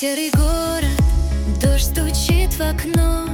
Серый город, дождь стучит в окно.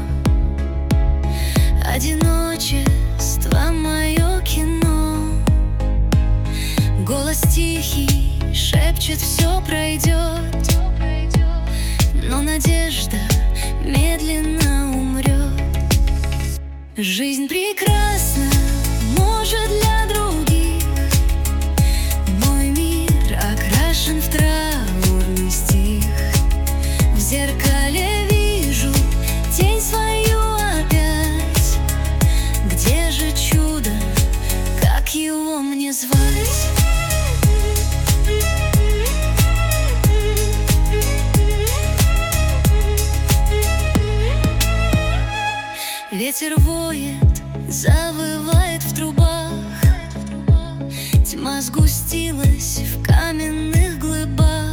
Одиночество мое кино. Голос тихий шепчет: все пройдет. Но надежда медленно умрет. Жизнь прекрасна, может, для других. Мой мир окрашен в траурный стих. В зеркале вижу тень свою опять. Где же чудо, как его мне звать? Ветер воет, завывает в трубах. Тьма сгустилась в каменных глыбах.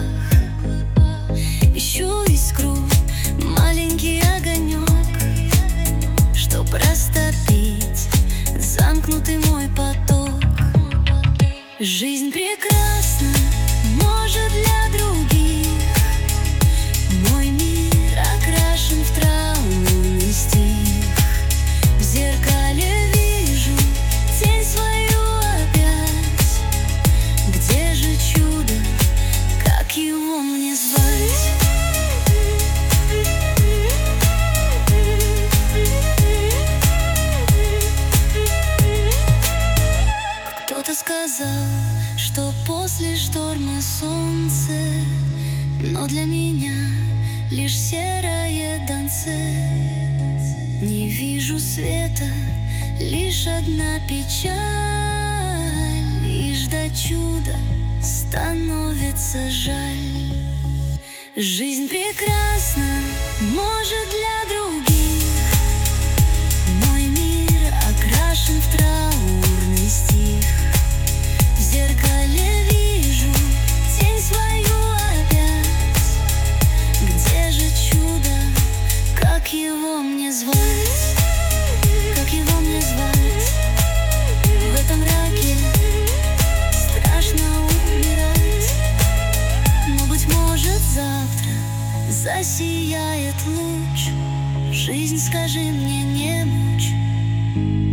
Ищу искру, маленький огонек, чтоб растопить замкнутый мой поток. Жизнь прекрасна, может, для других. Мой мир окрашен в траурный стих. В зеркале вижу тень свою опять. Где же чудо, как его мне звать? Кто-то сказал, что после шторма солнце, но для меня лишь серое донце. Не вижу света, лишь одна печаль. И ждать чуда становится жаль. Жизнь прекрасна, может, для других. Мой мир окрашен в траурный стих. В зеркале вижу тень свою опять. Где же чудо, как его мне звать? Как его мне звать? В этом мраке страшно умирать. Но, быть может, завтра засияет луч. Жизнь, скажи мне, не мучь.